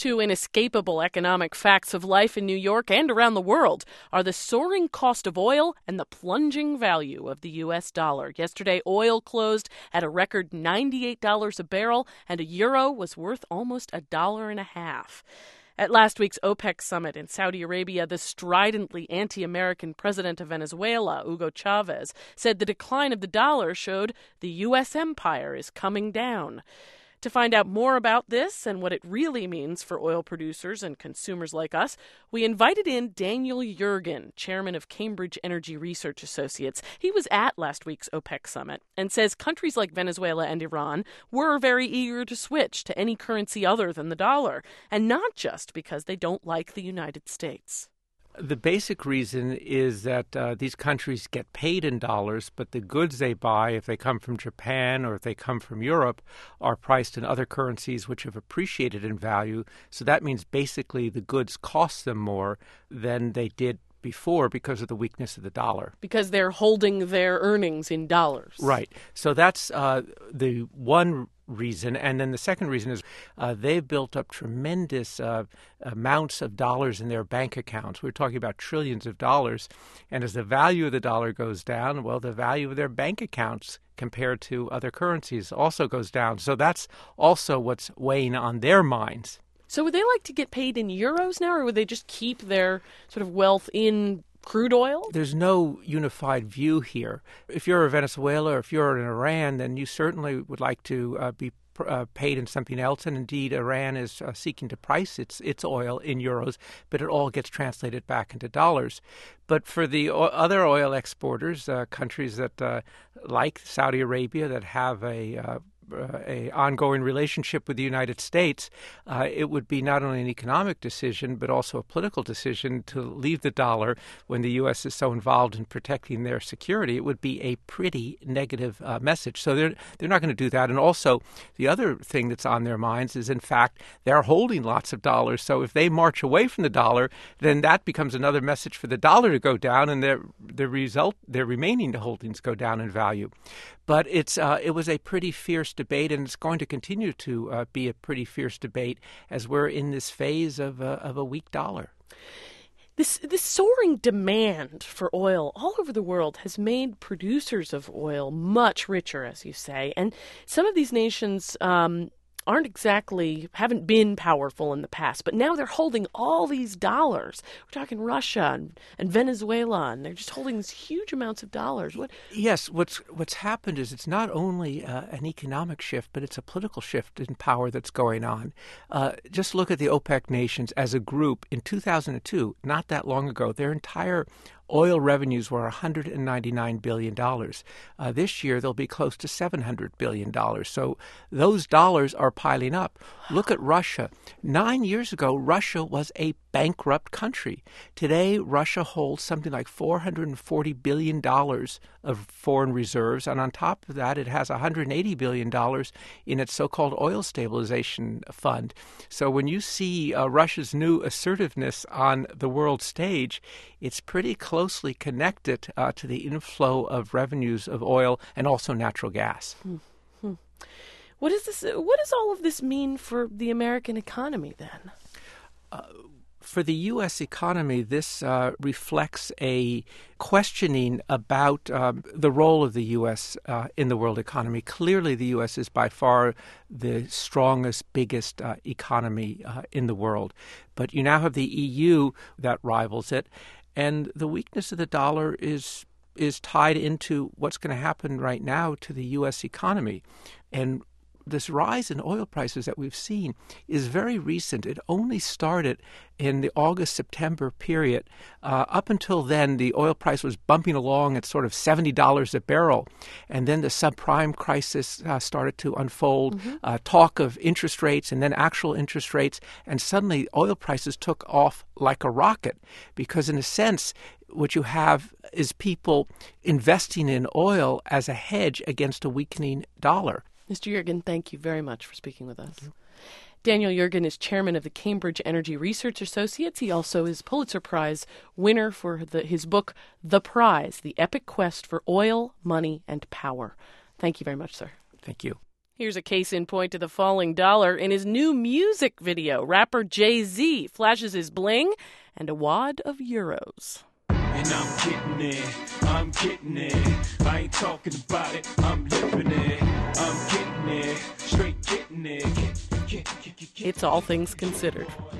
Two inescapable economic facts of life in New York and around the world are the soaring cost of oil and the plunging value of the U.S. dollar. Yesterday, oil closed at a record $98 a barrel, and a euro was worth almost $1.50. At last week's OPEC summit in Saudi Arabia, the stridently anti-American president of Venezuela, Hugo Chavez, said the decline of the dollar showed the U.S. empire is coming down. To find out more about this and what it really means for oil producers and consumers like us, we invited in Daniel Yergin, chairman of Cambridge Energy Research Associates. He was at last week's OPEC summit and says countries like Venezuela and Iran were very eager to switch to any currency other than the dollar, and not just because they don't like the United States. The basic reason is that these countries get paid in dollars, but the goods they buy, if they come from Japan or if they come from Europe, are priced in other currencies which have appreciated in value. So that means basically the goods cost them more than they did before because of the weakness of the dollar. Because they're holding their earnings in dollars. Right. So that's the one reason. And then the second reason is they've built up tremendous amounts of dollars in their bank accounts. We're talking about trillions of dollars. And as the value of the dollar goes down, well, the value of their bank accounts compared to other currencies also goes down. So that's also what's weighing on their minds. So would they like to get paid in euros now, or would they just keep their sort of wealth in crude oil? There's no unified view here. If you're a Venezuela or if you're in Iran, then you certainly would like to be paid in something else. And indeed, Iran is seeking to price its oil in euros, but it all gets translated back into dollars. But for the other oil exporters, countries that like Saudi Arabia that have a ongoing relationship with the United States, it would be not only an economic decision but also a political decision to leave the dollar when the U.S. is so involved in protecting their security. It would be a pretty negative message. So they're not going to do that. And also, the other thing that's on their minds is, in fact, they're holding lots of dollars. So if they march away from the dollar, then that becomes another message for the dollar to go down, and their remaining holdings go down in value. But it was a pretty fierce debate, and it's going to continue to be a pretty fierce debate as we're in this phase of a weak dollar. This soaring demand for oil all over the world has made producers of oil much richer, as you say. And some of these nations haven't been powerful in the past, but now they're holding all these dollars. We're talking Russia and Venezuela, and they're just holding these huge amounts of dollars. Yes, what's happened is it's not only an economic shift, but it's a political shift in power that's going on. Just look at the OPEC nations as a group. In 2002, not that long ago, their entire oil revenues were $199 billion. This year, they'll be close to $700 billion. So those dollars are piling up. Look at Russia. 9 years ago, Russia was a bankrupt country. Today, Russia holds something like $440 billion of foreign reserves. And on top of that, it has $180 billion in its so-called oil stabilization fund. So when you see Russia's new assertiveness on the world stage, it's pretty closely connected to the inflow of revenues of oil and also natural gas. Mm-hmm. What does all of this mean for the American economy then? For the U.S. economy, this reflects a questioning about the role of the U.S. In the world economy. Clearly, the U.S. is by far the strongest, biggest economy in the world. But you now have the EU that rivals it, and the weakness of the dollar is tied into what's going to happen right now to the U.S. economy. And this rise in oil prices that we've seen is very recent. It only started in the August-September period. Up until then, the oil price was bumping along at sort of $70 a barrel. And then the subprime crisis started to unfold, talk of interest rates and then actual interest rates. And suddenly oil prices took off like a rocket because, in a sense, what you have is people investing in oil as a hedge against a weakening dollar. Mr. Yergin, thank you very much for speaking with us. Daniel Yergin is chairman of the Cambridge Energy Research Associates. He also is Pulitzer Prize winner for his book, The Prize, The Epic Quest for Oil, Money, and Power. Thank you very much, sir. Thank you. Here's a case in point to the falling dollar. In his new music video, rapper Jay-Z flashes his bling and a wad of euros. And I'm getting it, I ain't talking about it, I'm living it, I'm getting it, straight getting it. It's All Things Considered.